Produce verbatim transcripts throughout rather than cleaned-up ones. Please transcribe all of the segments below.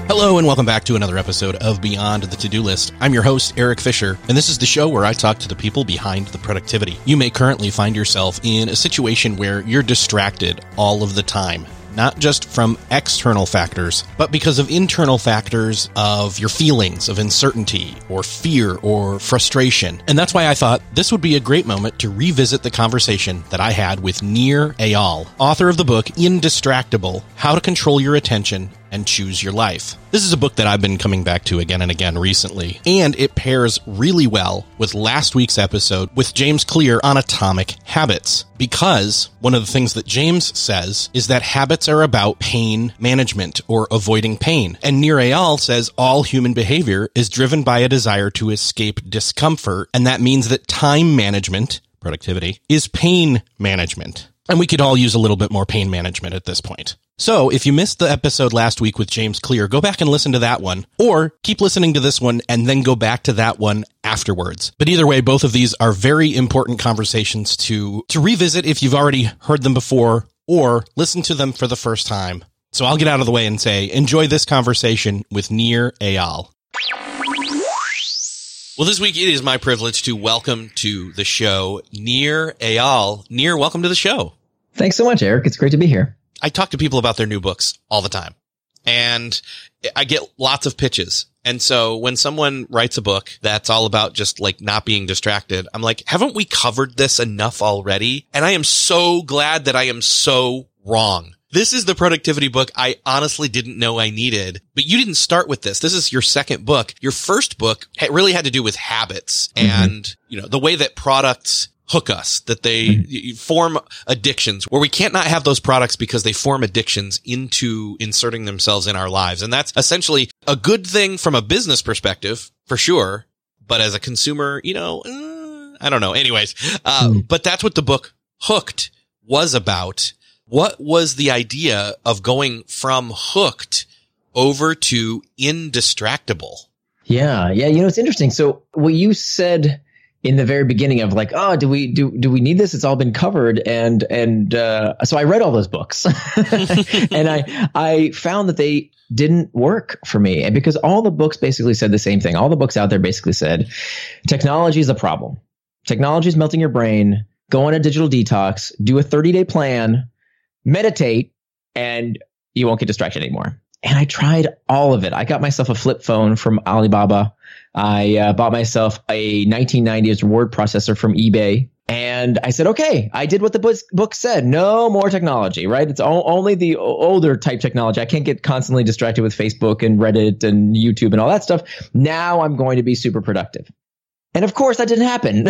Hello and welcome back to another episode of Beyond the To-Do List. I'm your host, Eric Fisher, and this is the show where I talk to the people behind the productivity. You may currently find yourself in a situation where you're distracted all of the time. Not just from external factors, but because of internal factors of your feelings of uncertainty or fear or frustration. And that's why I thought this would be a great moment to revisit the conversation that I had with Nir Eyal, author of the book Indistractable: How to Control Your Attention and Choose Your Life. This is a book that I've been coming back to again and again recently, and it pairs really well with last week's episode with James Clear on atomic habits, because one of the things that James says is that habits are about pain management or avoiding pain. And Nir Eyal says all human behavior is driven by a desire to escape discomfort, and that means that time management, productivity, is pain management. And we could all use a little bit more pain management at this point. So if you missed the episode last week with James Clear, go back and listen to that one, or keep listening to this one and then go back to that one afterwards. But either way, both of these are very important conversations to, to revisit if you've already heard them before or listen to them for the first time. So I'll get out of the way and say, enjoy this conversation with Nir Eyal. Well, this week it is my privilege to welcome to the show Nir Eyal. Nir, welcome to the show. Thanks so much, Eric. It's great to be here. I talk to people about their new books all the time, and I get lots of pitches. And so when someone writes a book that's all about just like not being distracted, I'm like, haven't we covered this enough already? And I am so glad that I am so wrong. This is the productivity book I honestly didn't know I needed, but you didn't start with this. This is your second book. Your first book really had to do with habits and, mm-hmm. you know, the way that products hook us, that they mm-hmm. form addictions where we can't not have those products because they form addictions into inserting themselves in our lives. And that's essentially a good thing from a business perspective, for sure. But as a consumer, you know, uh, I don't know. Anyways, uh, mm-hmm. but that's what the book Hooked was about. What was the idea of going from Hooked over to Indistractable? Yeah. Yeah. You know, it's interesting. So what you said in the very beginning of like, oh, do we, do, do we need this? It's all been covered. And, and, uh, so I read all those books and I, I found that they didn't work for me. And because all the books basically said the same thing. All the books out there basically said, technology is a problem. Technology is melting your brain. Go on a digital detox, do a thirty day plan, meditate, and you won't get distracted anymore. And I tried all of it. I got myself a flip phone from Alibaba. I uh, bought myself a nineteen nineties word processor from eBay. And I said, okay, I did what the book said. No more technology, right? It's all, only the older type technology. I can't get constantly distracted with Facebook and Reddit and YouTube and all that stuff. Now I'm going to be super productive. And of course, that didn't happen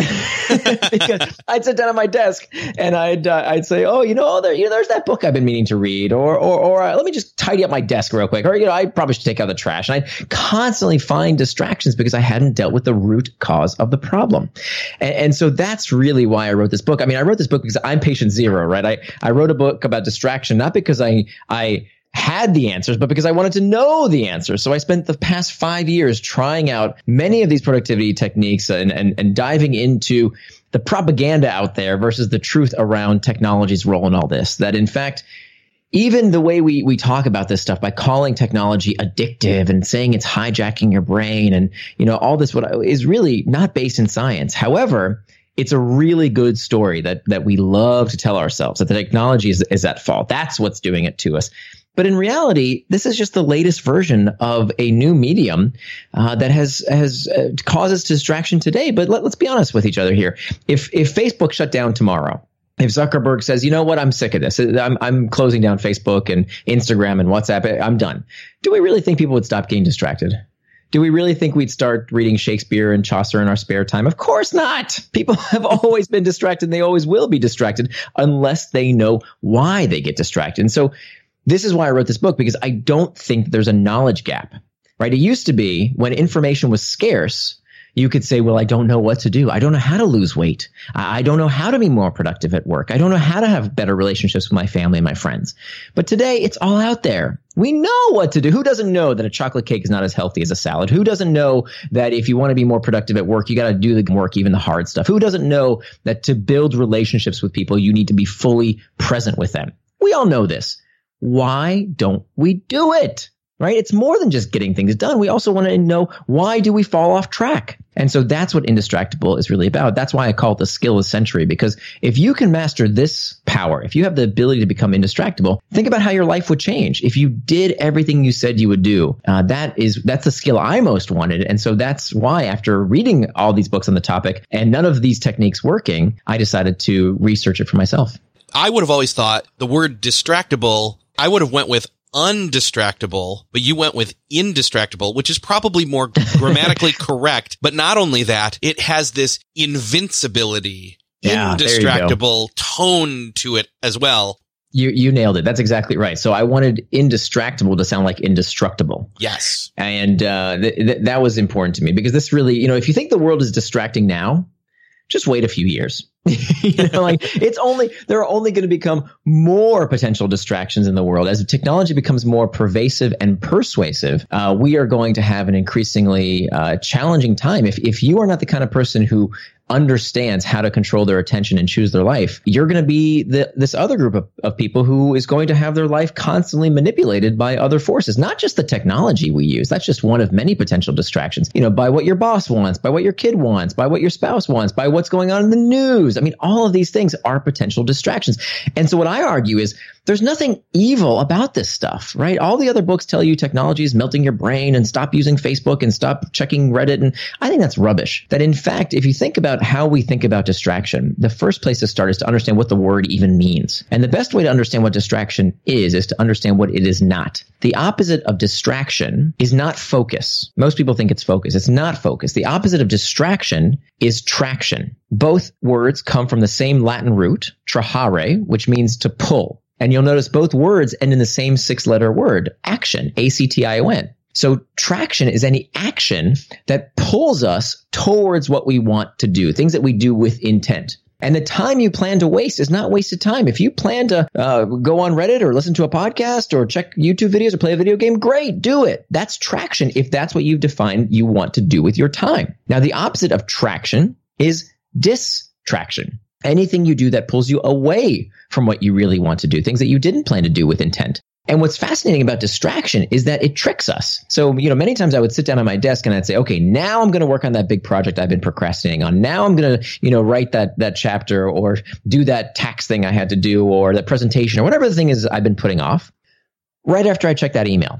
because I'd sit down at my desk and I'd uh, I'd say, oh, you know, there, you know, there's that book I've been meaning to read, or or or uh, let me just tidy up my desk real quick, or you know, I probably should take out the trash. And I'd constantly find distractions because I hadn't dealt with the root cause of the problem. And, and so that's really why I wrote this book. I mean, I wrote this book because I'm patient zero, right? I I wrote a book about distraction not because I I. had the answers, but because I wanted to know the answers. So I spent the past five years trying out many of these productivity techniques and, and, and diving into the propaganda out there versus the truth around technology's role in all this. That in fact, even the way we, we talk about this stuff by calling technology addictive and saying it's hijacking your brain and, you know, all this what is really not based in science. However, it's a really good story that, that we love to tell ourselves that the technology is, is at fault. That's what's doing it to us. But in reality, this is just the latest version of a new medium uh, that has has uh, causes distraction today. But let, let's be honest with each other here. If if Facebook shut down tomorrow, if Zuckerberg says, you know what, I'm sick of this. I'm I'm closing down Facebook and Instagram and WhatsApp. I'm done. Do we really think people would stop getting distracted? Do we really think we'd start reading Shakespeare and Chaucer in our spare time? Of course not. People have always been distracted and they always will be distracted unless they know why they get distracted. And so this is why I wrote this book, because I don't think there's a knowledge gap, right? It used to be when information was scarce, you could say, well, I don't know what to do. I don't know how to lose weight. I don't know how to be more productive at work. I don't know how to have better relationships with my family and my friends. But today it's all out there. We know what to do. Who doesn't know that a chocolate cake is not as healthy as a salad? Who doesn't know that if you want to be more productive at work, you got to do the work, even the hard stuff? Who doesn't know that to build relationships with people, you need to be fully present with them? We all know this. Why don't we do it? right? It's more than just getting things done. We also want to know, why do we fall off track? And so that's what Indistractable is really about. That's why I call it the skill of the century, because if you can master this power, if you have the ability to become indistractable, think about how your life would change. If you did everything you said you would do, uh, that is, that's the skill I most wanted. And so that's why, after reading all these books on the topic and none of these techniques working, I decided to research it for myself. I would have always thought the word distractible, I would have went with undistractable, but you went with indistractable, which is probably more grammatically correct. But not only that, it has this invincibility, yeah, indistractable tone to it as well. You you nailed it. That's exactly right. So I wanted indistractable to sound like indestructible. Yes. And uh, th- th- that was important to me, because this really, you know, if you think the world is distracting now, just wait a few years. you know, like it's only, there are only going to become more potential distractions in the world. As technology becomes more pervasive and persuasive, uh, we are going to have an increasingly uh, challenging time. If, if you are not the kind of person who understands how to control their attention and choose their life, you're going to be the, this other group of, of people who is going to have their life constantly manipulated by other forces, not just the technology we use. That's just one of many potential distractions, you know, by what your boss wants, by what your kid wants, by what your spouse wants, by what's going on in the news. I mean, all of these things are potential distractions. And so what I argue is there's nothing evil about this stuff, right? All the other books tell you technology is melting your brain and stop using Facebook and stop checking Reddit. And I think that's rubbish. That in fact, if you think about how we think about distraction, the first place to start is to understand what the word even means. And the best way to understand what distraction is, is to understand what it is not. The opposite of distraction is not focus. Most people think it's focus. It's not focus. The opposite of distraction is traction. Both words come from the same Latin root, trahare, which means to pull. And you'll notice both words end in the same six-letter word, action, A C T I O N. So traction is any action that pulls us towards what we want to do, things that we do with intent. And the time you plan to waste is not wasted time. If you plan to uh, go on Reddit or listen to a podcast or check YouTube videos or play a video game, great, do it. That's traction if that's what you've defined you want to do with your time. Now, the opposite of traction is distraction. Anything you do that pulls you away from what you really want to do, things that you didn't plan to do with intent. And what's fascinating about distraction is that it tricks us. So, you know, many times I would sit down at my desk and I'd say, okay, now I'm going to work on that big project I've been procrastinating on. Now I'm going to, you know, write that, that chapter or do that tax thing I had to do or that presentation or whatever the thing is I've been putting off. Right after I check that email.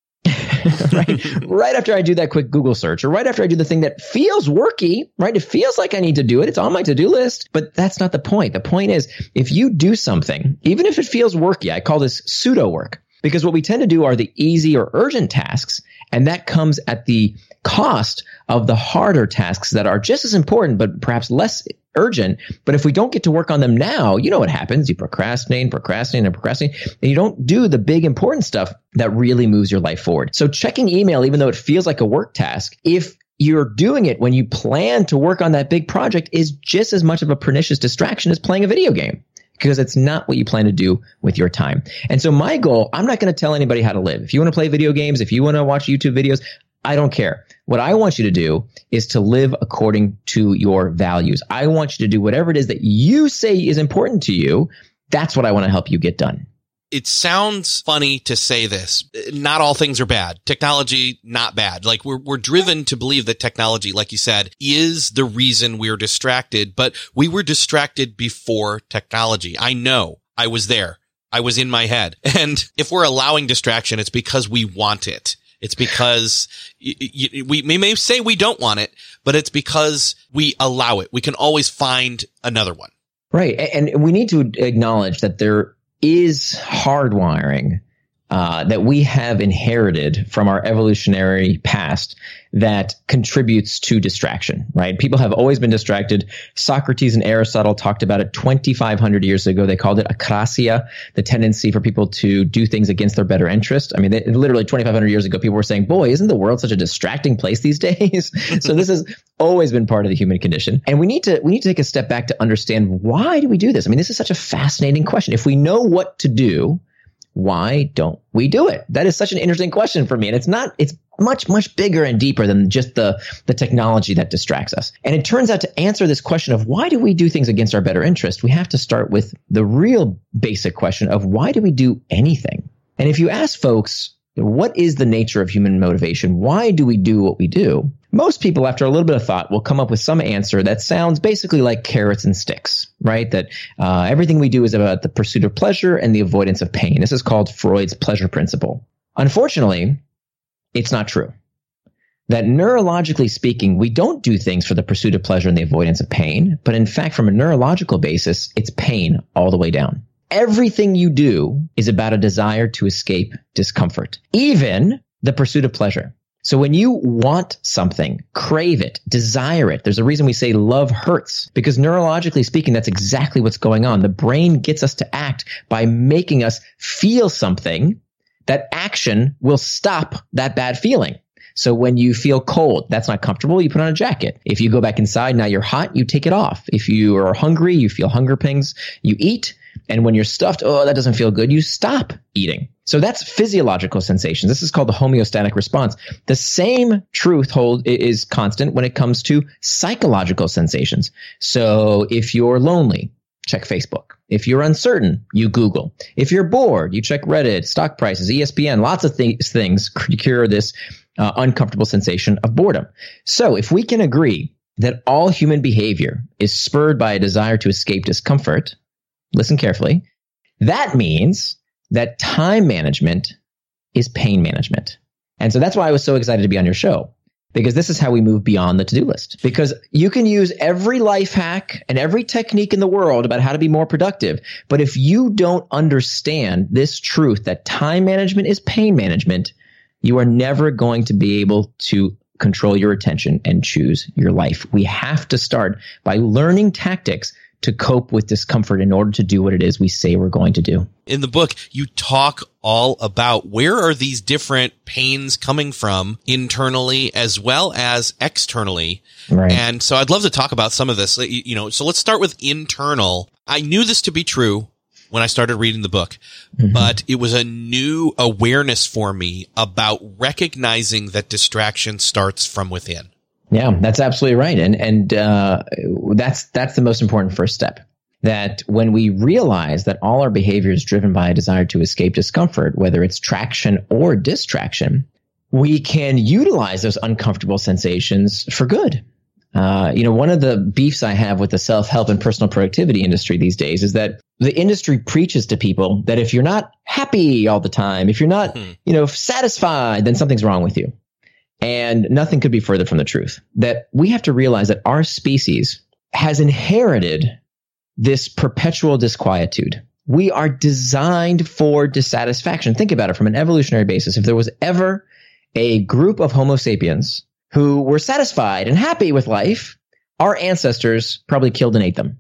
right, right after I do that quick Google search, or right after I do the thing that feels worky, right? It feels like I need to do it. It's on my to-do list, but that's not the point. The point is, if you do something, even if it feels worky, I call this pseudo work, because what we tend to do are the easy or urgent tasks, and that comes at the cost of the harder tasks that are just as important, but perhaps less urgent. But if we don't get to work on them now, you know what happens. You procrastinate, procrastinate, and procrastinate, and you don't do the big important stuff that really moves your life forward. So checking email, even though it feels like a work task, if you're doing it when you plan to work on that big project, is just as much of a pernicious distraction as playing a video game, because it's not what you plan to do with your time. And so my goal, I'm not going to tell anybody how to live. If you want to play video games, if you want to watch YouTube videos, I don't care. What I want you to do is to live according to your values. I want you to do whatever it is that you say is important to you. That's what I want to help you get done. It sounds funny to say this. Not all things are bad. Technology, not bad. Like we're, we're driven to believe that technology, like you said, is the reason we're distracted, but we were distracted before technology. I know. I was there. I was in my head. And if we're allowing distraction, it's because we want it. It's because y- y- we, we may say we don't want it, but it's because we allow it. We can always find another one. Right. And we need to acknowledge that there is hardwiring uh, that we have inherited from our evolutionary past that contributes to distraction, right? People have always been distracted. Socrates and Aristotle talked about it twenty-five hundred years ago. They called it akrasia, the tendency for people to do things against their better interest. I mean, they, literally twenty-five hundred years ago, people were saying, boy, isn't the world such a distracting place these days? So this has always been part of the human condition. And we need to, we need to take a step back to understand, why do we do this? I mean, this is such a fascinating question. If we know what to do, why don't we do it? That is such an interesting question for me. And it's not, it's much, much bigger and deeper than just the, the technology that distracts us. And it turns out to answer this question of why do we do things against our better interest, we have to start with the real basic question of why do we do anything? And if you ask folks What is the nature of human motivation? Why do we do what we do? Most people, after a little bit of thought, will come up with some answer that sounds basically like carrots and sticks, right? That uh, everything we do is about the pursuit of pleasure and the avoidance of pain. This is called Freud's pleasure principle. Unfortunately, it's not true. That neurologically speaking, we don't do things for the pursuit of pleasure and the avoidance of pain, but in fact, from a neurological basis, it's pain all the way down. Everything you do is about a desire to escape discomfort, even the pursuit of pleasure. So when you want something, crave it, desire it, there's a reason we say love hurts, because neurologically speaking, that's exactly what's going on. The brain gets us to act by making us feel something. That action will stop that bad feeling. So when you feel cold, that's not comfortable, you put on a jacket. If you go back inside, now you're hot, you take it off. If you are hungry, you feel hunger pangs, you eat. And when you're stuffed, oh, that doesn't feel good, you stop eating. So that's physiological sensations. This is called the homeostatic response. The same truth hold is constant when it comes to psychological sensations. So if you're lonely, check Facebook. If you're uncertain, you Google. If you're bored, you check Reddit, stock prices, E S P N, lots of th- things cure this uh, uncomfortable sensation of boredom. So if we can agree that all human behavior is spurred by a desire to escape discomfort, listen carefully, that means that time management is pain management. And so that's why I was so excited to be on your show, because this is how we move beyond the to-do list. Because you can use every life hack and every technique in the world about how to be more productive. But if you don't understand this truth that time management is pain management, you are never going to be able to control your attention and choose your life. We have to start by learning tactics to cope with discomfort in order to do what it is we say we're going to do. In the book, you talk all about where are these different pains coming from internally as well as externally. Right. And so I'd love to talk about some of this. You know, so let's start with internal. I knew this to be true when I started reading the book, mm-hmm. but it was a new awareness for me about recognizing that distraction starts from within. Yeah, that's absolutely right. And and uh, that's that's the most important first step. That when we realize that all our behavior is driven by a desire to escape discomfort, whether it's traction or distraction, we can utilize those uncomfortable sensations for good. Uh, you know, one of the beefs I have with the self-help and personal productivity industry these days is that the industry preaches to people that if you're not happy all the time, if you're not, mm-hmm. you know, satisfied, then something's wrong with you. And nothing could be further from the truth. That we have to realize that our species has inherited this perpetual disquietude. We are designed for dissatisfaction. Think about it from an evolutionary basis. If there was ever a group of Homo sapiens who were satisfied and happy with life, our ancestors probably killed and ate them.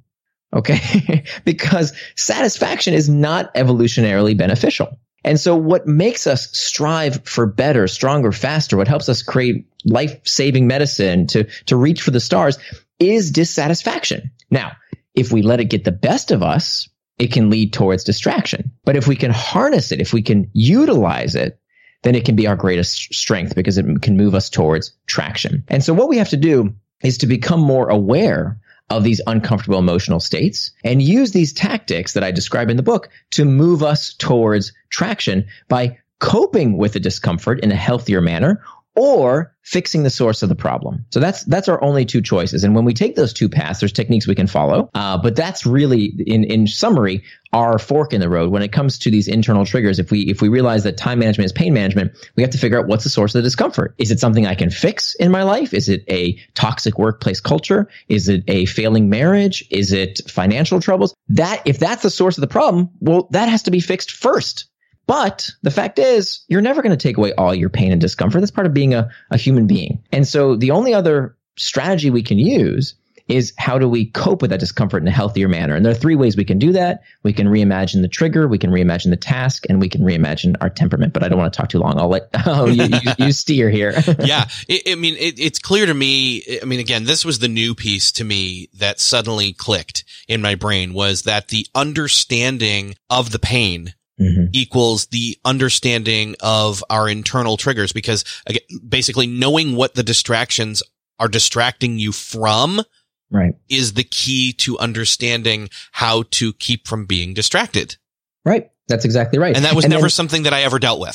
Okay? Because satisfaction is not evolutionarily beneficial. And so what makes us strive for better, stronger, faster, what helps us create life-saving medicine to, to reach for the stars is dissatisfaction. Now, if we let it get the best of us, it can lead towards distraction. But if we can harness it, if we can utilize it, then it can be our greatest strength because it can move us towards traction. And so what we have to do is to become more aware of these uncomfortable emotional states and use these tactics that I describe in the book to move us towards traction by coping with the discomfort in a healthier manner or fixing the source of the problem. So that's that's our only two choices. And when we take those two paths, there's techniques we can follow. Uh, but that's really, in in summary, our fork in the road. When it comes to these internal triggers, if we if we realize that time management is pain management, we have to figure out what's the source of the discomfort. Is it something I can fix in my life? Is it a toxic workplace culture? Is it a failing marriage? Is it financial troubles? That if that's the source of the problem, well, that has to be fixed first. But the fact is, you're never going to take away all your pain and discomfort. That's part of being a, a human being. And so the only other strategy we can use is how do we cope with that discomfort in a healthier manner? And there are three ways we can do that. We can reimagine the trigger, we can reimagine the task, and we can reimagine our temperament. But I don't want to talk too long. I'll let oh, you, you, you steer here. Yeah. It, I mean, it, it's clear to me. I mean, again, this was the new piece to me that suddenly clicked in my brain was that the understanding of the pain Mm-hmm. equals the understanding of our internal triggers, because again, basically knowing what the distractions are distracting you from right. is the key to understanding how to keep from being distracted. Right. That's exactly right. And that was and never then, something that I ever dealt with.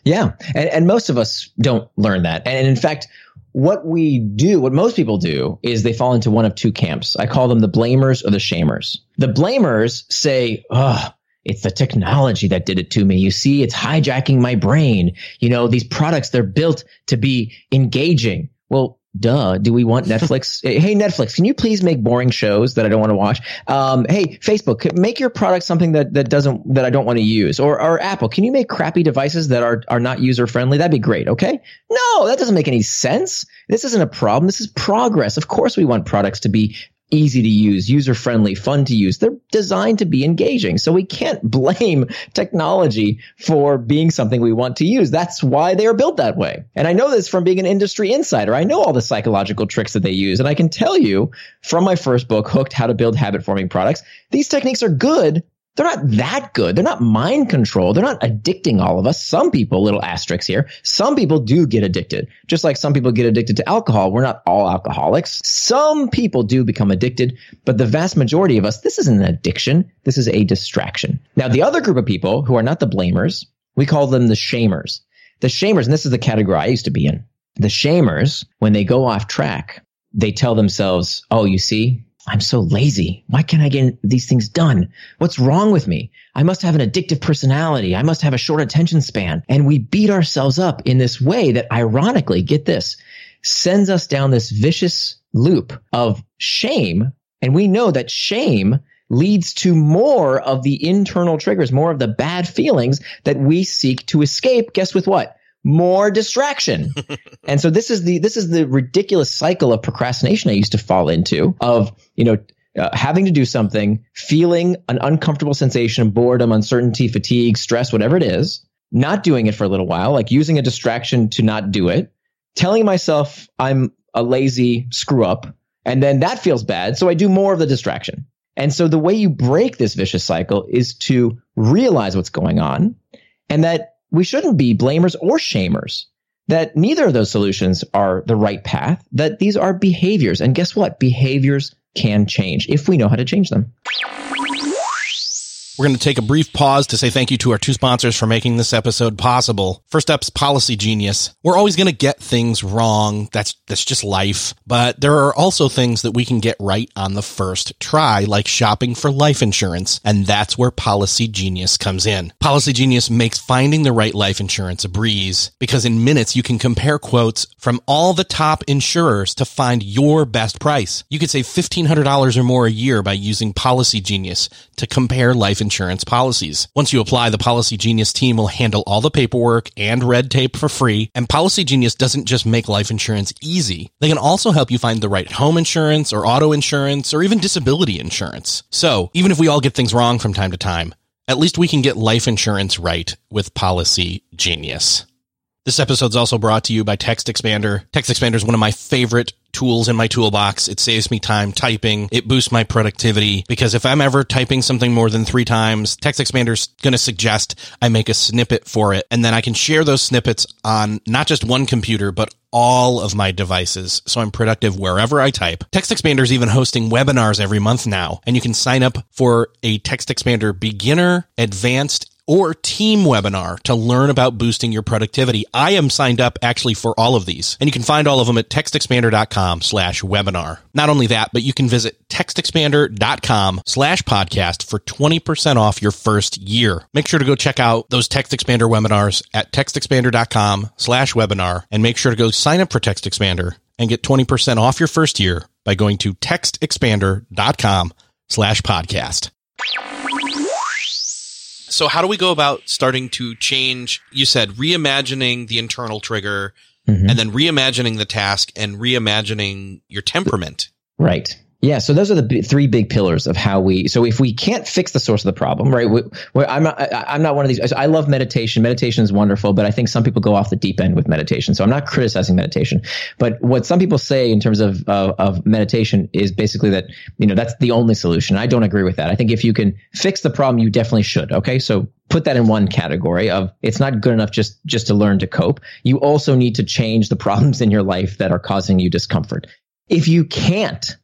Yeah. And, and most of us don't learn that. And in fact, what we do, what most people do, is they fall into one of two camps. I call them the blamers or the shamers. The blamers say, oh, it's the technology that did it to me. You see, it's hijacking my brain. You know, these products, they're built to be engaging. Well, duh. Do we want Netflix? Hey, Netflix, can you please make boring shows that I don't want to watch? Um, hey, Facebook, make your product something that, that doesn't, that I don't want to use. Or, or Apple, can you make crappy devices that are, are not user friendly? That'd be great. Okay. No, that doesn't make any sense. This isn't a problem. This is progress. Of course we want products to be easy to use, user-friendly, fun to use. They're designed to be engaging. So we can't blame technology for being something we want to use. That's why they are built that way. And I know this from being an industry insider. I know all the psychological tricks that they use. And I can tell you from my first book, Hooked: How to Build Habit-Forming Products, these techniques are good. They're not that good. They're not mind control. They're not addicting all of us. Some people, little asterisks here, some people do get addicted. Just like some people get addicted to alcohol. We're not all alcoholics. Some people do become addicted, but the vast majority of us, this isn't an addiction. This is a distraction. Now, the other group of people who are not the blamers, we call them the shamers. The shamers, and this is the category I used to be in. The shamers, when they go off track, they tell themselves, oh, you see, I'm so lazy. Why can't I get these things done? What's wrong with me? I must have an addictive personality. I must have a short attention span. And we beat ourselves up in this way that, ironically, get this, sends us down this vicious loop of shame. And we know that shame leads to more of the internal triggers, more of the bad feelings that we seek to escape. Guess with what? More distraction. And so this is the, this is the ridiculous cycle of procrastination I used to fall into, of, you know, uh, having to do something, feeling an uncomfortable sensation, boredom, uncertainty, fatigue, stress, whatever it is, not doing it for a little while, like using a distraction to not do it, telling myself I'm a lazy screw up, and then that feels bad. So I do more of the distraction. And so the way you break this vicious cycle is to realize what's going on, and that we shouldn't be blamers or shamers, that neither of those solutions are the right path, that these are behaviors. And guess what? Behaviors can change if we know how to change them. We're going to take a brief pause to say thank you to our two sponsors for making this episode possible. First up's Policy Genius. We're always going to get things wrong. That's that's just life. But there are also things that we can get right on the first try, like shopping for life insurance. And that's where Policy Genius comes in. Policy Genius makes finding the right life insurance a breeze, because in minutes you can compare quotes from all the top insurers to find your best price. You could save fifteen hundred dollars or more a year by using Policy Genius to compare life insurance insurance policies. Once you apply, the Policy Genius team will handle all the paperwork and red tape for free. And Policy Genius doesn't just make life insurance easy. They can also help you find the right home insurance or auto insurance or even disability insurance. So even if we all get things wrong from time to time, at least we can get life insurance right with Policy Genius. This episode is also brought to you by Text Expander. Text Expander is one of my favorite tools in my toolbox. It saves me time typing. It boosts my productivity, because if I'm ever typing something more than three times, Text Expander is going to suggest I make a snippet for it. And then I can share those snippets on not just one computer, but all of my devices. So I'm productive wherever I type. Text Expander is even hosting webinars every month now. And you can sign up for a Text Expander beginner, advanced, or team webinar to learn about boosting your productivity. I am signed up actually for all of these, and you can find all of them at textexpander.com slash webinar. Not only that, but you can visit textexpander.com slash podcast for twenty percent off your first year. Make sure to go check out those Text Expander webinars at textexpander.com slash webinar, and make sure to go sign up for Text Expander and get twenty percent off your first year by going to textexpander.com slash podcast. So how do we go about starting to change? You said reimagining the internal trigger, mm-hmm. and then reimagining the task and reimagining your temperament. Right. Yeah. So those are the b- three big pillars of how we, so if we can't fix the source of the problem, right? We, I'm not, I, I'm not one of these. I love meditation. Meditation is wonderful, but I think some people go off the deep end with meditation. So I'm not criticizing meditation, but what some people say in terms of, of, of meditation is basically that, you know, that's the only solution. I don't agree with that. I think if you can fix the problem, you definitely should. Okay. So put that in one category of it's not good enough just, just to learn to cope. You also need to change the problems in your life that are causing you discomfort. If you can't,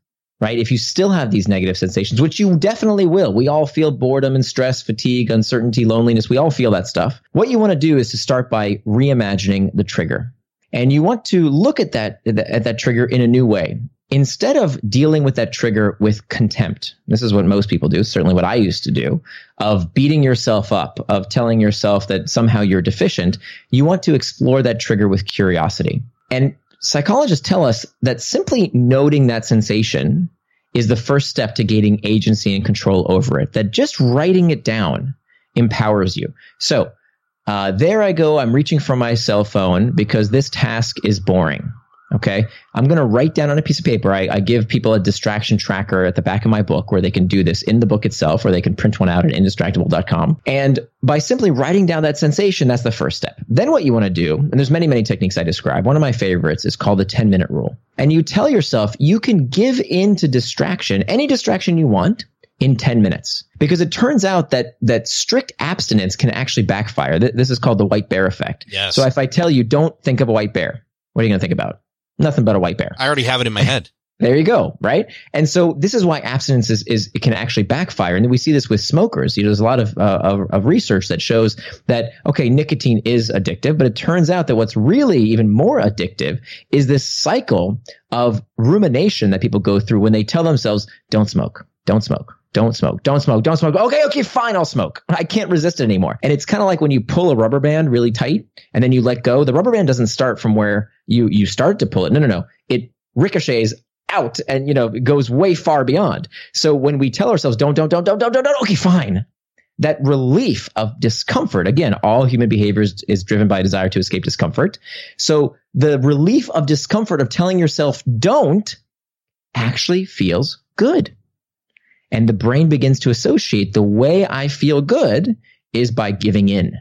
right? If you still have these negative sensations, which you definitely will, we all feel boredom and stress, fatigue, uncertainty, loneliness. We all feel that stuff. What you want to do is to start by reimagining the trigger. And you want to look at that, at that trigger in a new way. Instead of dealing with that trigger with contempt, this is what most people do, certainly what I used to do, of beating yourself up, of telling yourself that somehow you're deficient, you want to explore that trigger with curiosity. And psychologists tell us that simply noting that sensation is the first step to gaining agency and control over it, that just writing it down empowers you. So uh, there I go. I'm reaching for my cell phone because this task is boring. Okay, I'm going to write down on a piece of paper. I, I give people a distraction tracker at the back of my book where they can do this in the book itself, or they can print one out at indistractable dot com. And by simply writing down that sensation, that's the first step. Then what you want to do, and there's many, many techniques I describe. One of my favorites is called the ten minute rule. And you tell yourself you can give in to distraction, any distraction you want, in ten minutes. Because it turns out that that strict abstinence can actually backfire. This is called the white bear effect. Yes. So if I tell you, don't think of a white bear, what are you going to think about? Nothing but a white bear. I already have it in my head. There you go, right? And so this is why abstinence is, is it can actually backfire. And we see this with smokers. You know, there's a lot of, uh, of of research that shows that, okay, nicotine is addictive, but it turns out that what's really even more addictive is this cycle of rumination that people go through when they tell themselves, don't smoke, don't smoke. Don't smoke, don't smoke, don't smoke. Okay, okay, fine, I'll smoke. I can't resist it anymore. And it's kind of like when you pull a rubber band really tight and then you let go. The rubber band doesn't start from where you you start to pull it. No, no, no. It ricochets out and, you know, it goes way far beyond. So when we tell ourselves, don't, don't, don't, don't, don't, don't, don't, okay, fine. That relief of discomfort, again, all human behavior is, is driven by a desire to escape discomfort. So the relief of discomfort of telling yourself don't actually feels good. And the brain begins to associate the way I feel good is by giving in.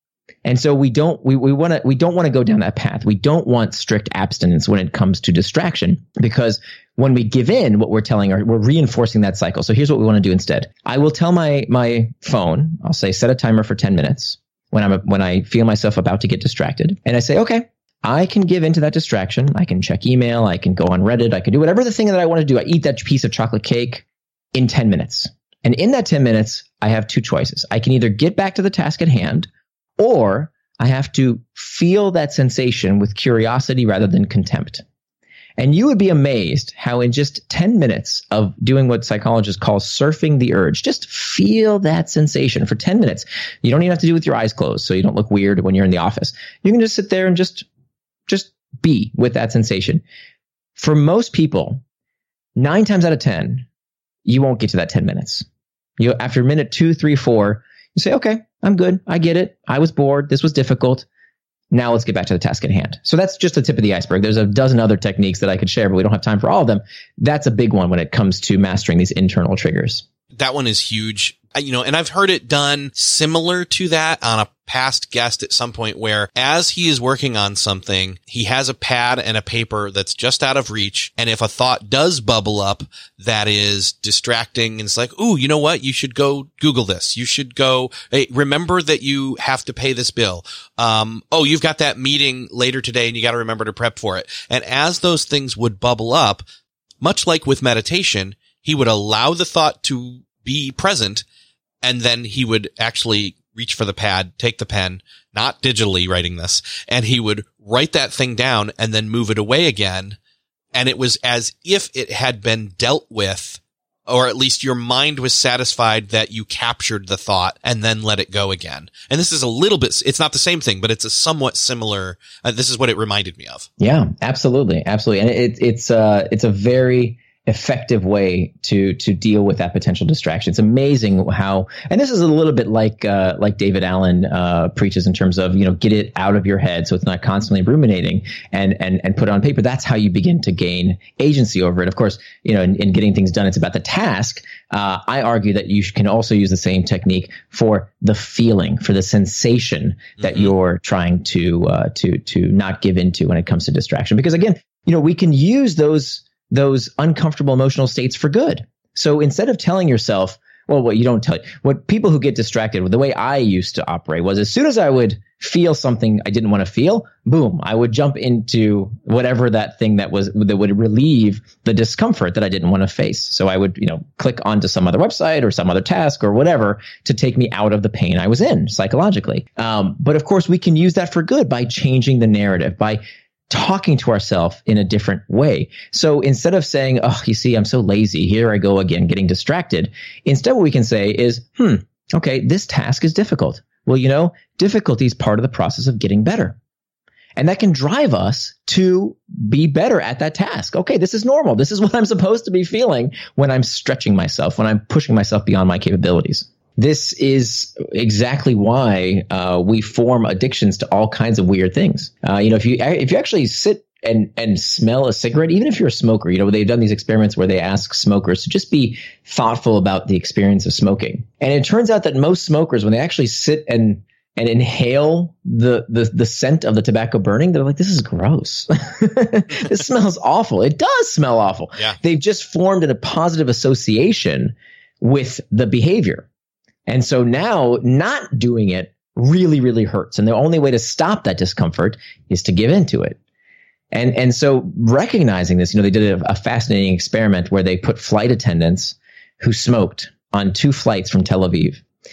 And so we don't we we want to we don't want to go down that path. We don't want strict abstinence when it comes to distraction, because when we give in, what we're telling our, we're reinforcing that cycle. So here's what we want to do instead. I will tell my my phone, I'll say set a timer for ten minutes when I'm when I feel myself about to get distracted, and I say, okay, I can give into that distraction. I can check email, I can go on Reddit, I can do whatever the thing that I want to do. I eat that piece of chocolate cake in ten minutes. And in that ten minutes, I have two choices. I can either get back to the task at hand, or I have to feel that sensation with curiosity rather than contempt. And you would be amazed how in just ten minutes of doing what psychologists call surfing the urge, just feel that sensation for ten minutes. You don't even have to do it with your eyes closed so you don't look weird when you're in the office. You can just sit there and just, just be with that sensation. For most people, nine times out of ten, you won't get to that ten minutes. You, after minute two, three, four, you say, okay, I'm good. I get it. I was bored. This was difficult. Now let's get back to the task at hand. So that's just the tip of the iceberg. There's a dozen other techniques that I could share, but we don't have time for all of them. That's a big one when it comes to mastering these internal triggers. That one is huge. You know, and I've heard it done similar to that on a past guest at some point, where as he is working on something, he has a pad and a paper that's just out of reach. And if a thought does bubble up that is distracting, and it's like, ooh, you know what? You should go Google this. You should go, hey, remember that you have to pay this bill. Um, oh, you've got that meeting later today and you got to remember to prep for it. And as those things would bubble up, much like with meditation, he would allow the thought to be present, and then he would actually reach for the pad, take the pen, not digitally writing this, and he would write that thing down and then move it away again. And it was as if it had been dealt with, or at least your mind was satisfied that you captured the thought and then let it go again. And this is a little bit, it's not the same thing, but it's a somewhat similar, uh, this is what it reminded me of. Yeah, absolutely. Absolutely. And it, it's, uh, it's a very effective way to to deal with that potential distraction. It's amazing how, and this is a little bit like uh, like David Allen uh, preaches in terms of, you know, get it out of your head so it's not constantly ruminating, and and and put it on paper. That's how you begin to gain agency over it. Of course, you know, in, in getting things done, it's about the task. Uh, I argue that you can also use the same technique for the feeling, for the sensation that mm-hmm. you're trying to uh, to to not give into when it comes to distraction. Because again, you know, we can use those. those uncomfortable emotional states for good. So instead of telling yourself, well, what you don't tell, what people who get distracted, the way I used to operate was as soon as I would feel something I didn't want to feel, boom, I would jump into whatever that thing that was that would relieve the discomfort that I didn't want to face. So I would, you know, click onto some other website or some other task or whatever to take me out of the pain I was in psychologically. Um, but of course, we can use that for good by changing the narrative, by talking to ourselves in a different way. So instead of saying, oh, you see, I'm so lazy, here I go again, getting distracted. Instead, what we can say is, hmm, okay, this task is difficult. Well, you know, difficulty is part of the process of getting better. And that can drive us to be better at that task. Okay, this is normal. This is what I'm supposed to be feeling when I'm stretching myself, when I'm pushing myself beyond my capabilities. This is exactly why uh, we form addictions to all kinds of weird things. Uh, you know, if you if you actually sit and and smell a cigarette, even if you're a smoker, you know, they've done these experiments where they ask smokers to just be thoughtful about the experience of smoking. And it turns out that most smokers, when they actually sit and and inhale the the the scent of the tobacco burning, they're like, this is gross. This smells awful. It does smell awful. Yeah. They've just formed a positive association with the behavior. And so now not doing it really, really hurts. And the only way to stop that discomfort is to give into it. And and so recognizing this, you know, they did a, a fascinating experiment where they put flight attendants who smoked on two flights from Tel Aviv.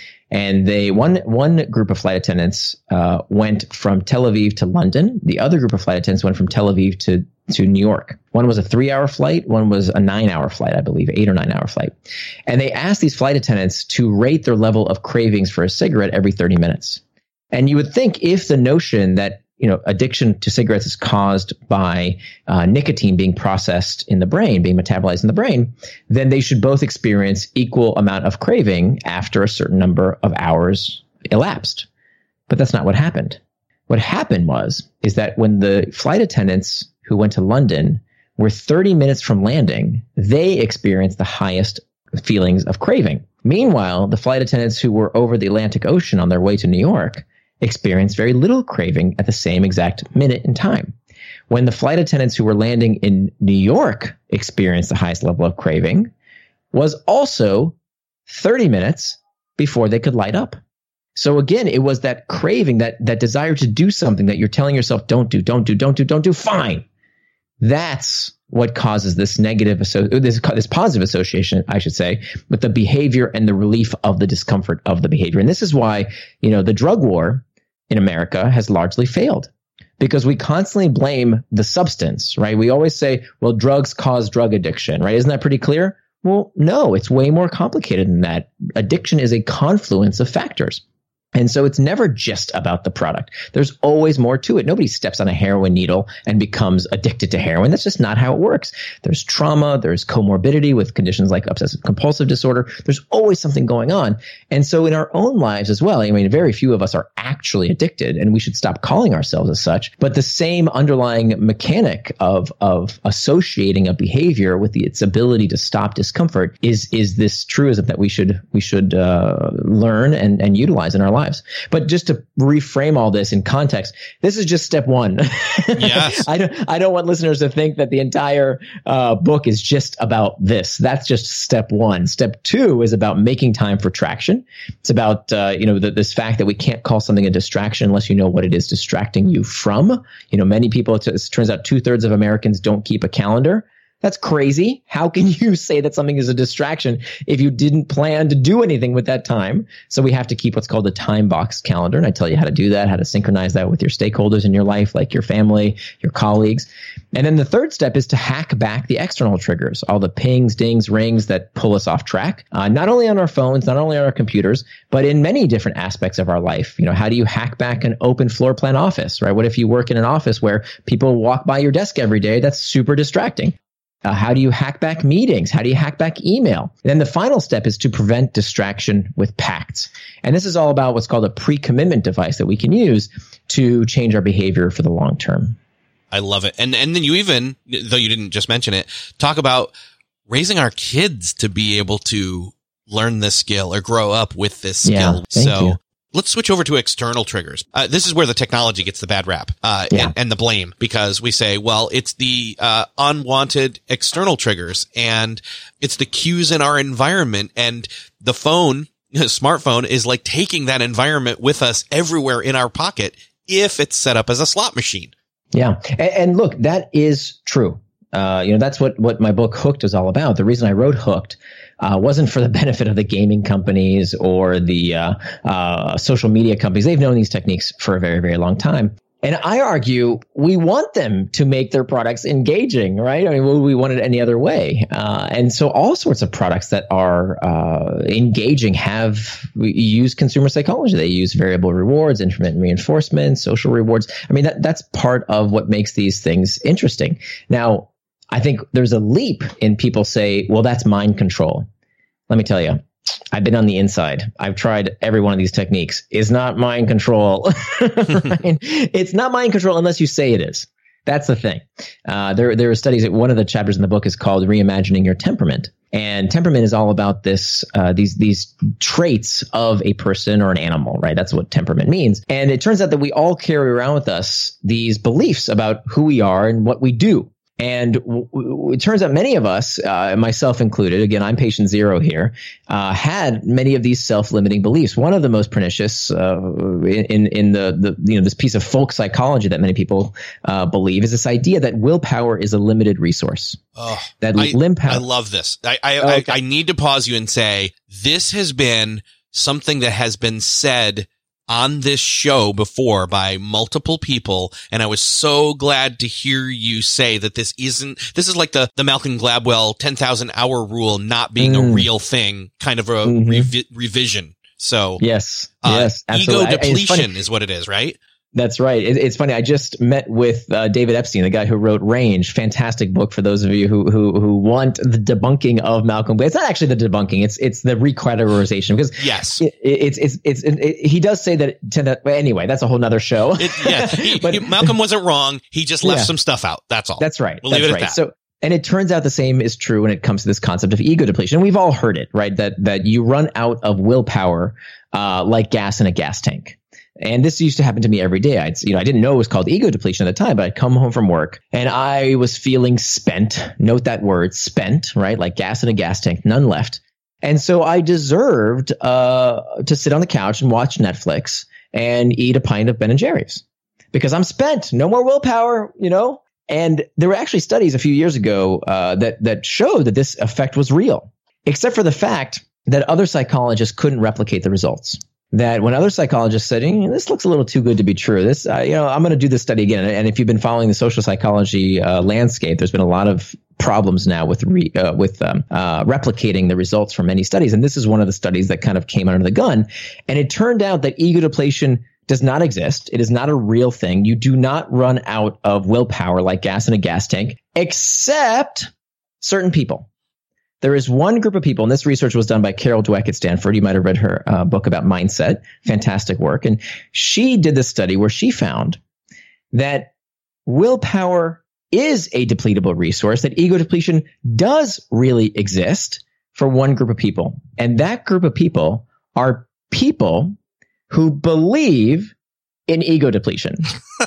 And they one one group of flight attendants uh, went from Tel Aviv to London. The other group of flight attendants went from Tel Aviv to to New York. One was a three-hour flight. One was a nine-hour flight, I believe, eight or nine-hour flight. And they asked these flight attendants to rate their level of cravings for a cigarette every thirty minutes. And you would think if the notion that, you know, addiction to cigarettes is caused by uh, nicotine being processed in the brain, being metabolized in the brain, then they should both experience equal amount of craving after a certain number of hours elapsed. But that's not what happened. What happened was, is that when the flight attendants who went to London were thirty minutes from landing, they experienced the highest feelings of craving. Meanwhile, the flight attendants who were over the Atlantic Ocean on their way to New York experienced very little craving at the same exact minute in time. When the flight attendants who were landing in New York experienced the highest level of craving was also thirty minutes before they could light up. So again, it was that craving, that that desire to do something that you're telling yourself, don't do, don't do, don't do, don't do, fine. That's what causes this negative, this, this positive association, I should say, with the behavior and the relief of the discomfort of the behavior. And this is why, you know, the drug war in America has largely failed, because we constantly blame the substance, right? We always say, well, drugs cause drug addiction, right? Isn't that pretty clear? Well, no, it's way more complicated than that. Addiction is a confluence of factors. And so it's never just about the product. There's always more to it. Nobody steps on a heroin needle and becomes addicted to heroin. That's just not how it works. There's trauma. There's comorbidity with conditions like obsessive compulsive disorder. There's always something going on. And so in our own lives as well, I mean, very few of us are actually addicted, and we should stop calling ourselves as such. But the same underlying mechanic of, of associating a behavior with the, its ability to stop discomfort is, is this truism that we should, we should, uh, learn and, and utilize in our lives. But just to reframe all this in context, this is just step one. Yes. I don't, I don't want listeners to think that the entire uh, book is just about this. That's just step one. Step two is about making time for traction. It's about, uh, you know, the, this fact that we can't call something a distraction unless you know what it is distracting you from. You know, many people, it turns out two thirds of Americans don't keep a calendar. That's crazy. How can you say that something is a distraction if you didn't plan to do anything with that time? So we have to keep what's called a time box calendar. And I tell you how to do that, how to synchronize that with your stakeholders in your life, like your family, your colleagues. And then the third step is to hack back the external triggers, all the pings, dings, rings that pull us off track, uh, not only on our phones, not only on our computers, but in many different aspects of our life. You know, how do you hack back an open floor plan office, right? What if you work in an office where people walk by your desk every day? That's super distracting. Uh, how do you hack back meetings? How do you hack back email? And then the final step is to prevent distraction with pacts. And this is all about what's called a pre-commitment device that we can use to change our behavior for the long term. I love it. And and then you even, though you didn't just mention it, talk about raising our kids to be able to learn this skill or grow up with this skill. Yeah, thank so you. Let's switch over to external triggers. Uh, this is where the technology gets the bad rap uh, yeah. and, and the blame, because we say, well, it's the uh, unwanted external triggers and it's the cues in our environment, and the phone smartphone is like taking that environment with us everywhere in our pocket if it's set up as a slot machine. Yeah. And, and look, that is true. Uh, you know, that's what, what my book Hooked is all about. The reason I wrote Hooked uh, wasn't for the benefit of the gaming companies or the uh, uh, social media companies. They've known these techniques for a very, very long time. And I argue we want them to make their products engaging, right? I mean, would we want it any other way? Uh, and so all sorts of products that are uh, engaging have use consumer psychology. They use variable rewards, intermittent reinforcement, social rewards. I mean, that that's part of what makes these things interesting. Now, I think there's a leap in people say, well, that's mind control. Let me tell you. I've been on the inside. I've tried every one of these techniques. It's not mind control. Right? It's not mind control unless you say it is. That's the thing. Uh, there, there are studies. One of the chapters in the book is called Reimagining Your Temperament. And temperament is all about this, uh, these, these traits of a person or an animal, right? That's what temperament means. And it turns out that we all carry around with us these beliefs about who we are and what we do. And w- w- it turns out many of us, uh, myself included, again, I'm patient zero here, uh, had many of these self-limiting beliefs. One of the most pernicious uh, in in the, the you know this piece of folk psychology that many people uh, believe is this idea that willpower is a limited resource. Oh, that I, limp- I love this. I I, oh, okay. I I need to pause you and say this has been something that has been said on this show before by multiple people. And I was so glad to hear you say that this isn't, this is like the, the Malcolm Gladwell ten thousand hour rule not being mm. a real thing, kind of a mm-hmm. revi- revision. So yes, uh, yes, absolutely. Ego depletion is what it is, right? That's right. It, it's funny. I just met with uh, David Epstein, the guy who wrote Range. Fantastic book for those of you who who who want the debunking of Malcolm. But it's not actually the debunking. It's it's the recategorization because yes, it, it, it's it's it's it, it, he does say that. To that anyway, that's a whole nother show. It, yeah, he, but, he, Malcolm wasn't wrong. He just left yeah. some stuff out. That's all. That's right. We'll that's leave it right. at that. So. And it turns out the same is true when it comes to this concept of ego depletion. And we've all heard it, right? That that you run out of willpower uh, like gas in a gas tank. And this used to happen to me every day. I'd, you know, I didn't know it was called ego depletion at the time, but I'd come home from work and I was feeling spent. Note that word, spent, right? Like gas in a gas tank, none left. And so I deserved uh, to sit on the couch and watch Netflix and eat a pint of Ben and Jerry's because I'm spent. No more willpower, you know? And there were actually studies a few years ago uh, that that showed that this effect was real, except for the fact that other psychologists couldn't replicate the results. That when other psychologists said, eh, this looks a little too good to be true. This, uh, you know, I'm going to do this study again. And if you've been following the social psychology uh, landscape, there's been a lot of problems now with re, uh, with um, uh, replicating the results from many studies. And this is one of the studies that kind of came under the gun. And it turned out that ego depletion does not exist. It is not a real thing. You do not run out of willpower like gas in a gas tank, except certain people. There is one group of people, and this research was done by Carol Dweck at Stanford. You might have read her uh, book about mindset. Fantastic work. And she did this study where she found that willpower is a depletable resource, that ego depletion does really exist for one group of people. And that group of people are people who believe in ego depletion.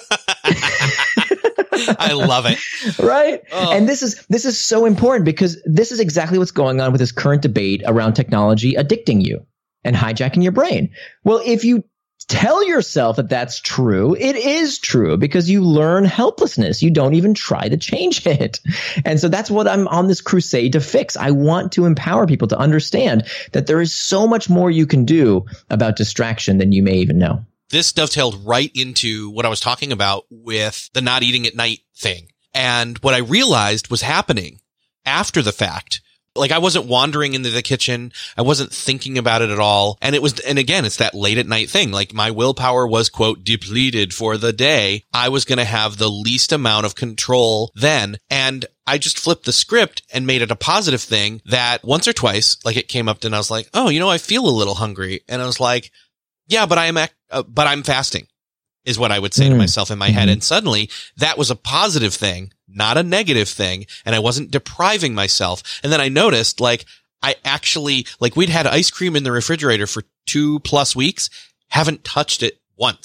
I love it. Right? Oh. And this is this is so important because this is exactly what's going on with this current debate around technology addicting you and hijacking your brain. Well, if you tell yourself that that's true, it is true because you learn helplessness. You don't even try to change it. And so that's what I'm on this crusade to fix. I want to empower people to understand that there is so much more you can do about distraction than you may even know. This dovetailed right into what I was talking about with the not eating at night thing. And what I realized was happening after the fact. Like I wasn't wandering into the kitchen. I wasn't thinking about it at all. And it was, and again, it's that late at night thing. Like my willpower was, quote, depleted for the day. I was going to have the least amount of control then. And I just flipped the script and made it a positive thing that once or twice, like it came up and I was like, oh, you know, I feel a little hungry. And I was like, yeah, but I am, uh, but I'm fasting is what I would say mm. to myself in my mm-hmm. head. And suddenly that was a positive thing, not a negative thing. And I wasn't depriving myself. And then I noticed like I actually, like we'd had ice cream in the refrigerator for two plus weeks, haven't touched it once.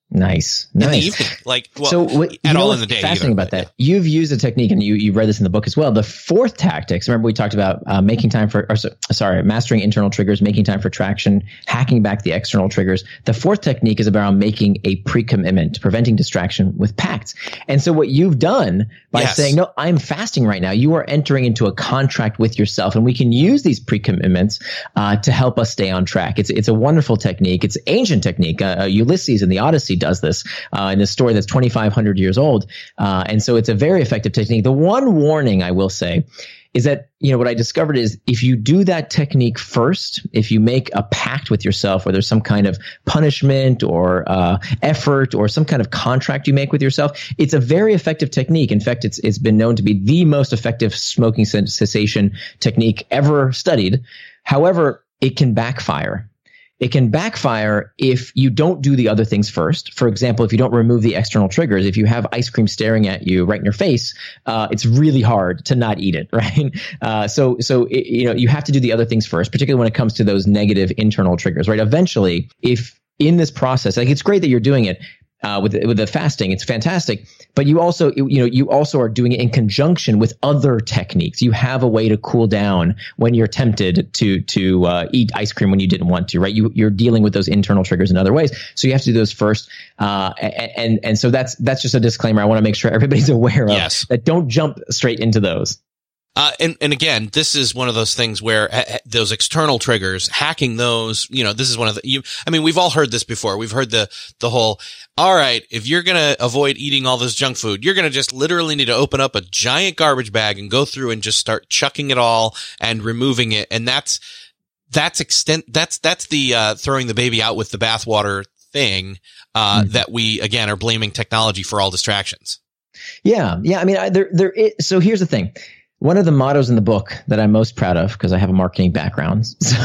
Nice. In nice. the evening. Like, well, so what, at you know all what's in the day. fascinating either, about that, yeah. you've used a technique, and you, you read this in the book as well. The fourth tactics, remember we talked about uh, making time for, or, sorry, mastering internal triggers, making time for traction, hacking back the external triggers. The fourth technique is about making a pre-commitment, preventing distraction with pacts. And so what you've done by yes. saying, no, I'm fasting right now, you are entering into a contract with yourself, and we can use these pre-commitments uh, to help us stay on track. It's, it's a wonderful technique. It's ancient technique. Uh, Ulysses in the Odyssey does this. Uh, in this story that's twenty-five hundred years old. Uh, and so it's a very effective technique. The one warning I will say is that, you know, what I discovered is if you do that technique first, if you make a pact with yourself where there's some kind of punishment or uh, effort or some kind of contract you make with yourself, it's a very effective technique. In fact, it's it's been known to be the most effective smoking cessation technique ever studied. However, it can backfire. It can backfire if you don't do the other things first. For example, if you don't remove the external triggers, if you have ice cream staring at you right in your face, uh, it's really hard to not eat it, right? Uh, so, so it, you know, you have to do the other things first, particularly when it comes to those negative internal triggers, right? Eventually, if in this process, like it's great that you're doing it uh, with with the fasting, it's fantastic. But you also, you know, you also are doing it in conjunction with other techniques. You have a way to cool down when you're tempted to to uh, eat ice cream when you didn't want to, right? You, you're dealing with those internal triggers in other ways. So you have to do those first. Uh, and and so that's that's just a disclaimer. I want to make sure everybody's aware of yes. that. Don't jump straight into those. Uh, and, and again, this is one of those things where uh, those external triggers, hacking those, you know, this is one of the, you, I mean, we've all heard this before. We've heard the, the whole, all right, if you're going to avoid eating all this junk food, you're going to just literally need to open up a giant garbage bag and go through and just start chucking it all and removing it. And that's, that's extent, that's, that's the, uh, throwing the baby out with the bathwater thing, uh, mm-hmm. that we, again, are blaming technology for all distractions. Yeah. Yeah. I mean, I, there, there is, so here's the thing. One of the mottos in the book that I'm most proud of, because I have a marketing background, so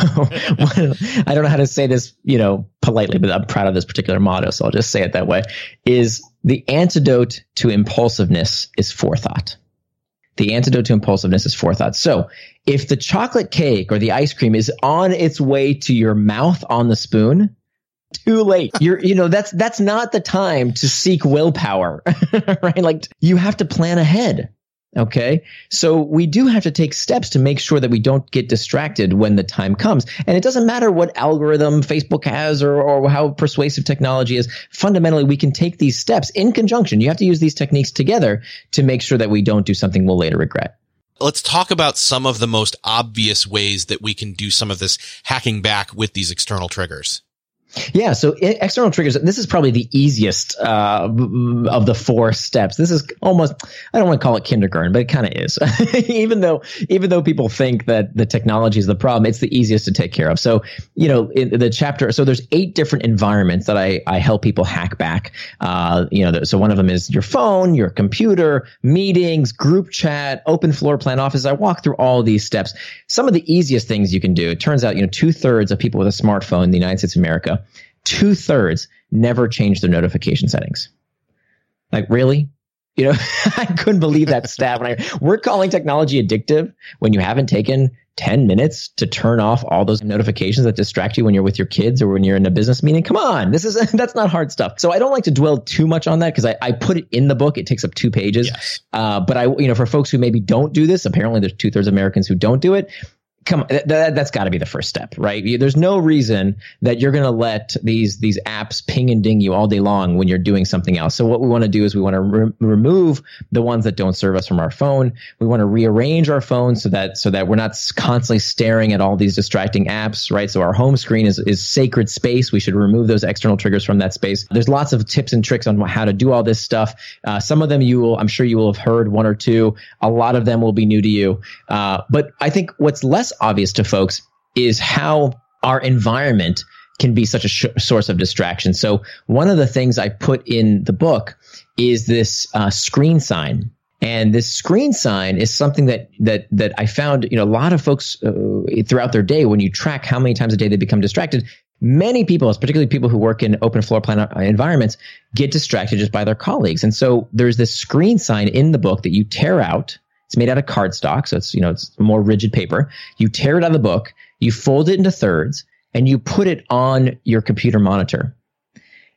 I don't know how to say this, you know, politely, but I'm proud of this particular motto, so I'll just say it that way, is the antidote to impulsiveness is forethought. The antidote to impulsiveness is forethought. So if the chocolate cake or the ice cream is on its way to your mouth on the spoon, too late. You're, you know, that's, that's not the time to seek willpower, right? Like you have to plan ahead. Okay. So we do have to take steps to make sure that we don't get distracted when the time comes. And it doesn't matter what algorithm Facebook has or, or how persuasive technology is. Fundamentally, we can take these steps in conjunction. You have to use these techniques together to make sure that we don't do something we'll later regret. Let's talk about some of the most obvious ways that we can do some of this hacking back with these external triggers. Yeah. So external triggers, this is probably the easiest uh, of the four steps. This is almost, I don't want to call it kindergarten, but it kind of is. even though, even though people think that the technology is the problem, it's the easiest to take care of. So, you know, in the chapter, so there's eight different environments that I, I help people hack back. Uh, you know, so one of them is your phone, your computer, meetings, group chat, open floor plan office. I walk through all these steps. Some of the easiest things you can do. It turns out, you know, two thirds of people with a smartphone in the United States of America, two thirds never change their notification settings. Like, really? You know, I couldn't believe that stat. When I, we're calling technology addictive when you haven't taken ten minutes to turn off all those notifications that distract you when you're with your kids or when you're in a business meeting. Come on. This is, that's not hard stuff. So I don't like to dwell too much on that because I, I put it in the book. It takes up two pages. Yes. Uh, but I, you know, for folks who maybe don't do this, apparently there's two thirds of Americans who don't do it. Come on, that, that, that's got to be the first step, right? There's no reason that you're going to let these these apps ping and ding you all day long when you're doing something else. So what we want to do is we want to re- remove the ones that don't serve us from our phone. We want to rearrange our phone so that so that we're not constantly staring at all these distracting apps, right? So our home screen is is sacred space. We should remove those external triggers from that space. There's lots of tips and tricks on how to do all this stuff. Uh, some of them you will, I'm sure you will have heard one or two. A lot of them will be new to you. Uh, but I think what's less obvious to folks is how our environment can be such a sh- source of distraction. So one of the things I put in the book is this uh, screen sign. And this screen sign is something that that that I found, you know, a lot of folks uh, throughout their day, when you track how many times a day they become distracted, many people, particularly people who work in open floor plan environments, get distracted just by their colleagues. And so there's this screen sign in the book that you tear out. It's made out of cardstock, so it's, you know, it's more rigid paper. You tear it out of the book, you fold it into thirds, and you put it on your computer monitor.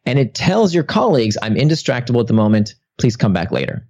and it tells your colleagues, I'm indistractable at the moment. Please come back later.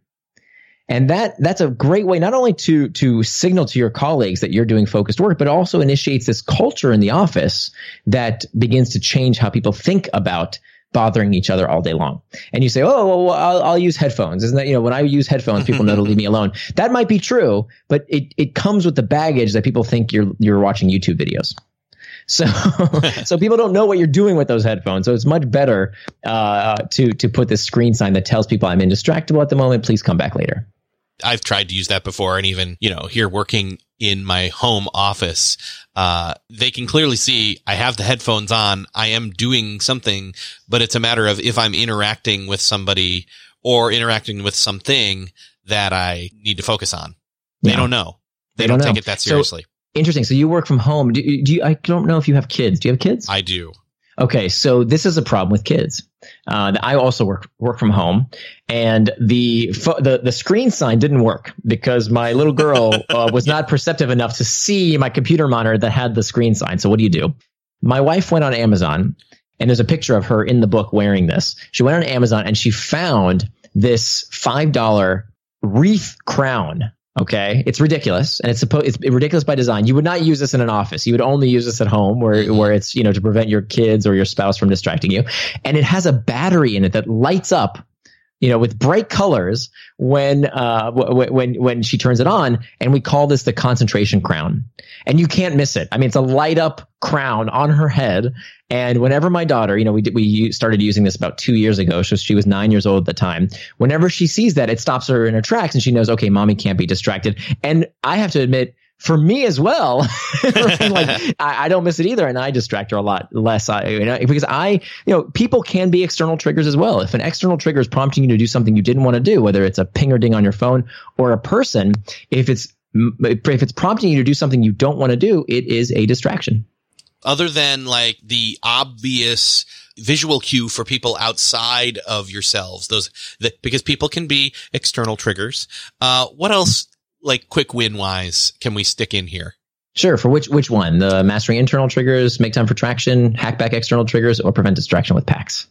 And that that's a great way not only to to signal to your colleagues that you're doing focused work, but also initiates this culture in the office that begins to change how people think about bothering each other all day long. And you say, oh, well, I'll, I'll use headphones. Isn't that, you know, when I use headphones, people know to leave me alone. That might be true, but it it comes with the baggage that people think you're you're watching YouTube videos. So, so people don't know what you're doing with those headphones. So it's much better uh, to to put this screen sign that tells people I'm indistractable at the moment. Please come back later. I've tried to use that before, and even, you know, here working in my home office, uh, they can clearly see I have the headphones on. I am doing something, but it's a matter of if I'm interacting with somebody or interacting with something that I need to focus on. They yeah. don't know. They, they don't, don't take it that seriously. So, interesting. So you work from home. Do, do you, I don't know if you have kids. Do you have kids? I do. Okay, so this is a problem with kids. Uh, I also work work from home, and the the the screen sign didn't work because my little girl uh, was not perceptive enough to see my computer monitor that had the screen sign. So what do you do? My wife went on Amazon, and there's a picture of her in the book wearing this. She went on Amazon and she found this five dollar wreath crown. Okay, it's ridiculous, and it's supposed it's ridiculous by design. You would not use this in an office. You would only use this at home, where mm-hmm. where it's, you know, to prevent your kids or your spouse from distracting you. And it has a battery in it that lights up, you know, with bright colors when uh w- when when she turns it on. And we call this the concentration crown. And you can't miss it. I mean, it's a light up crown on her head. And whenever my daughter, you know, we did, we started using this about two years ago. So she was nine years old at the time. Whenever she sees that, it stops her in her tracks, and she knows, okay, mommy can't be distracted. And I have to admit, for me as well, like I, I don't miss it either, and I distract her a lot less. I, you know, because I, you know, people can be external triggers as well. If an external trigger is prompting you to do something you didn't want to do, whether it's a ping or ding on your phone or a person, if it's if it's prompting you to do something you don't want to do, it is a distraction. Other than like the obvious visual cue for people outside of yourselves, those that because people can be external triggers. Uh, what else, like quick win wise, can we stick in here? Sure. For which which one? The mastering internal triggers, make time for traction, hack back external triggers, or prevent distraction with PAX?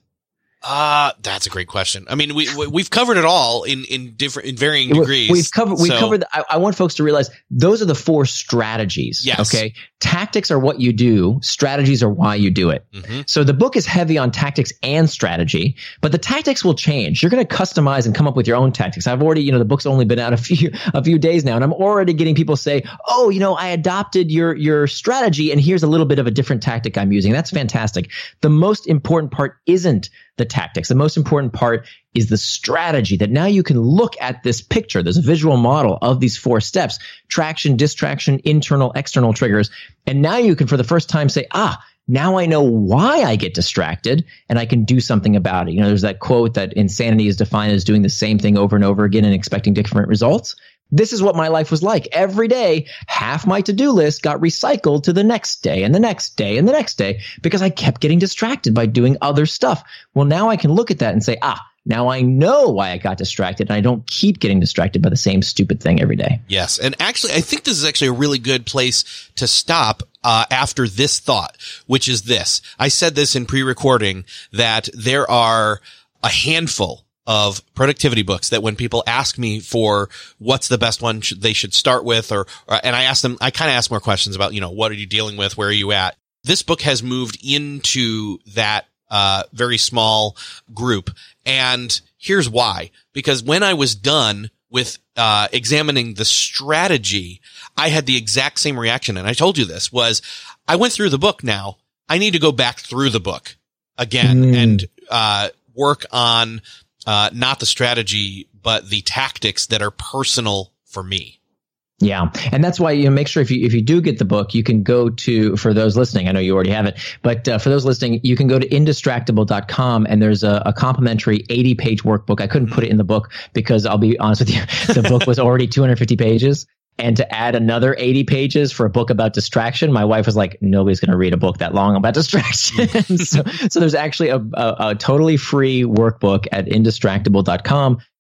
Uh, that's a great question. I mean, we, we've covered it all in, in different, in varying degrees. We've covered, we've so. covered, the, I, I want folks to realize those are the four strategies. Yes. Okay. Tactics are what you do. Strategies are why you do it. Mm-hmm. So the book is heavy on tactics and strategy, but the tactics will change. You're going to customize and come up with your own tactics. I've already, you know, the book's only been out a few, a few days now, and I'm already getting people say, oh, you know, I adopted your, your strategy, and here's a little bit of a different tactic I'm using. That's fantastic. The most important part isn't the tactics. The most important part is the strategy, that now you can look at this picture. There's a visual model of these four steps: traction, distraction, internal, external triggers. And now you can, for the first time, say, ah, now I know why I get distracted, and I can do something about it. You know, there's that quote that insanity is defined as doing the same thing over and over again and expecting different results. This is what my life was like. Every day, half my to-do list got recycled to the next day and the next day and the next day because I kept getting distracted by doing other stuff. Well, now I can look at that and say, ah, now I know why I got distracted, and I don't keep getting distracted by the same stupid thing every day. Yes. And actually, I think this is actually a really good place to stop uh, after this thought, which is this. I said this in pre-recording, that there are a handful of productivity books that when people ask me for what's the best one should, they should start with, or, or and I ask them, I kind of ask more questions about, you know, what are you dealing with? Where are you at? This book has moved into that uh very small group. And here's why. Because when I was done with uh examining the strategy, I had the exact same reaction. And I told you this was, I went through the book now. I need to go back through the book again mm. and uh work on Uh, not the strategy, but the tactics that are personal for me. Yeah. And that's why, you know, make sure if you, if you do get the book, you can go to, for those listening, I know you already have it, but uh, for those listening, you can go to indistractable dot com, and there's a, a complimentary eighty page workbook. I couldn't put it in the book because I'll be honest with you, the book was already two hundred fifty pages. And to add another eighty pages for a book about distraction, my wife was like, nobody's going to read a book that long about distraction. so, so there's actually a, a, a totally free workbook at indistractable dot com.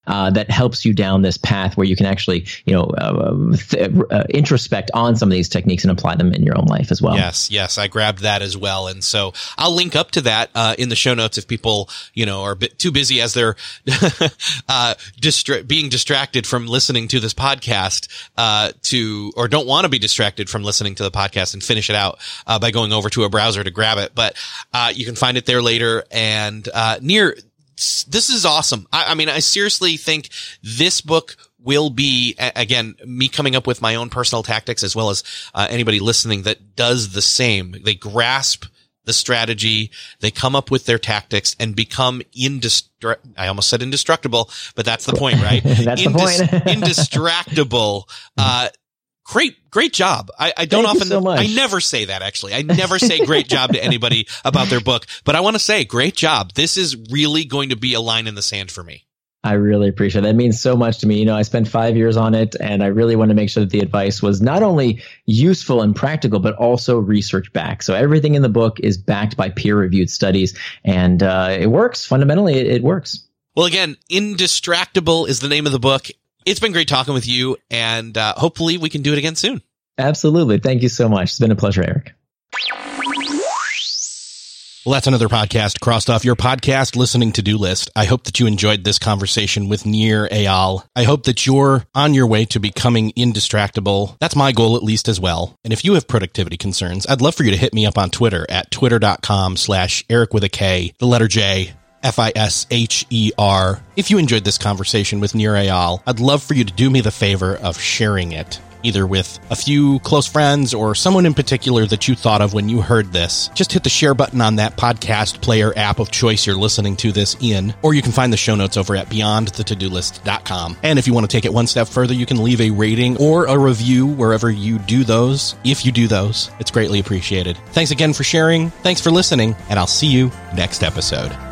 uh, that helps you down this path where you can actually, you know, uh, th- uh, introspect on some of these techniques and apply them in your own life as well. Yes, yes, I grabbed that as well. And so I'll link up to that uh, in the show notes if people, you know, are a bit too busy as they're uh, distra- being distracted from listening to this podcast uh, to, or don't want to be distracted from listening to the podcast and finish it out uh, by going over to a browser to grab it. But uh, you can find it there later. And uh, near, this is awesome. I, I mean, I seriously think this book will be, again, me coming up with my own personal tactics as well as uh, anybody listening that does the same. They grasp the strategy, they come up with their tactics and become indestru- I almost said indestructible, but that's the point, right? That's Indis- the point. Indistractable. Uh, great, great job. I, I don't Thank often, you so much. I never say that actually. I never say great job to anybody about their book, but I want to say great job. This is really going to be a line in the sand for me. I really appreciate it. That means so much to me. You know, I spent five years on it, and I really want to make sure that the advice was not only useful and practical, but also research backed. So everything in the book is backed by peer-reviewed studies, and uh, it works. Fundamentally, it, it works. Well, again, Indistractable is the name of the book. It's been great talking with you, and uh, hopefully we can do it again soon. Absolutely. Thank you so much. It's been a pleasure, Eric. Well, that's another podcast crossed off your podcast listening to-do list. I hope that you enjoyed this conversation with Nir Eyal. I hope that you're on your way to becoming indistractable. That's my goal at least as well. And if you have productivity concerns, I'd love for you to hit me up on Twitter at twitter.com slash Eric with a K, the letter J, F I S H E R. If you enjoyed this conversation with Nir Eyal, I'd love for you to do me the favor of sharing it, either with a few close friends or someone in particular that you thought of when you heard this. Just hit the share button on that podcast player app of choice you're listening to this in, or you can find the show notes over at beyond the to do list dot com. And if you want to take it one step further, you can leave a rating or a review wherever you do those. If you do those, it's greatly appreciated. Thanks again for sharing. Thanks for listening, and I'll see you next episode.